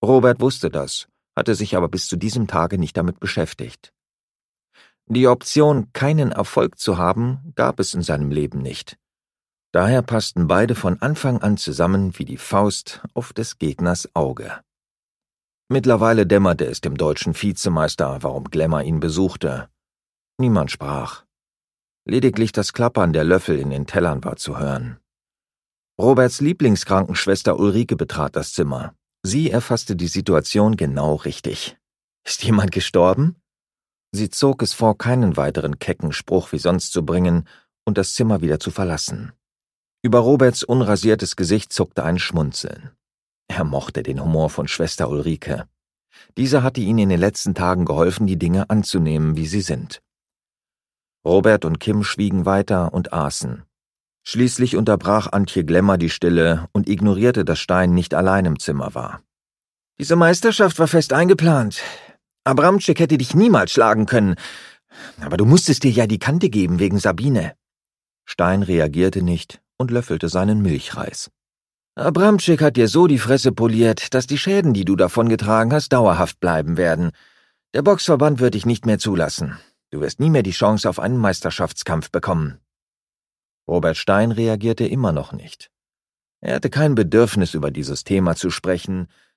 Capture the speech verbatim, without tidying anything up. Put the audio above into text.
Robert wusste das, hatte sich aber bis zu diesem Tage nicht damit beschäftigt. Die Option, keinen Erfolg zu haben, gab es in seinem Leben nicht. Daher passten beide von Anfang an zusammen wie die Faust auf des Gegners Auge. Mittlerweile dämmerte es dem deutschen Vizemeister, warum Glemmer ihn besuchte. Niemand sprach. Lediglich das Klappern der Löffel in den Tellern war zu hören. Roberts Lieblingskrankenschwester Ulrike betrat das Zimmer. Sie erfasste die Situation genau richtig. »Ist jemand gestorben?« Sie zog es vor, keinen weiteren kecken Spruch wie sonst zu bringen und das Zimmer wieder zu verlassen. Über Roberts unrasiertes Gesicht zuckte ein Schmunzeln. Er mochte den Humor von Schwester Ulrike. Diese hatte ihm in den letzten Tagen geholfen, die Dinge anzunehmen, wie sie sind. Robert und Kim schwiegen weiter und aßen. Schließlich unterbrach Antje Glemmer die Stille und ignorierte, dass Stein nicht allein im Zimmer war. »Diese Meisterschaft war fest eingeplant. Abramczyk hätte dich niemals schlagen können. Aber du musstest dir ja die Kante geben wegen Sabine.« Stein reagierte nicht und löffelte seinen Milchreis. »Abramczyk hat dir so die Fresse poliert, dass die Schäden, die du davongetragen hast, dauerhaft bleiben werden. Der Boxverband wird dich nicht mehr zulassen. Du wirst nie mehr die Chance auf einen Meisterschaftskampf bekommen.« Robert Stein reagierte immer noch nicht. Er hatte kein Bedürfnis, über dieses Thema zu sprechen,